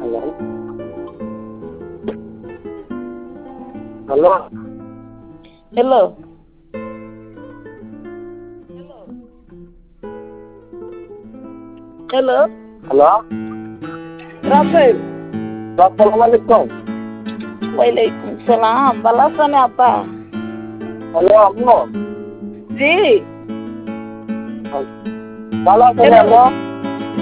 Hello hello. Hello hello Rasel. আসসালামু আলাইকুম। ওয়ালাইকুম সালাম। ভালো আছেন আপা? হ্যালো আম্মু, জি। ভালো আছেন হ্যালো। আম্মু?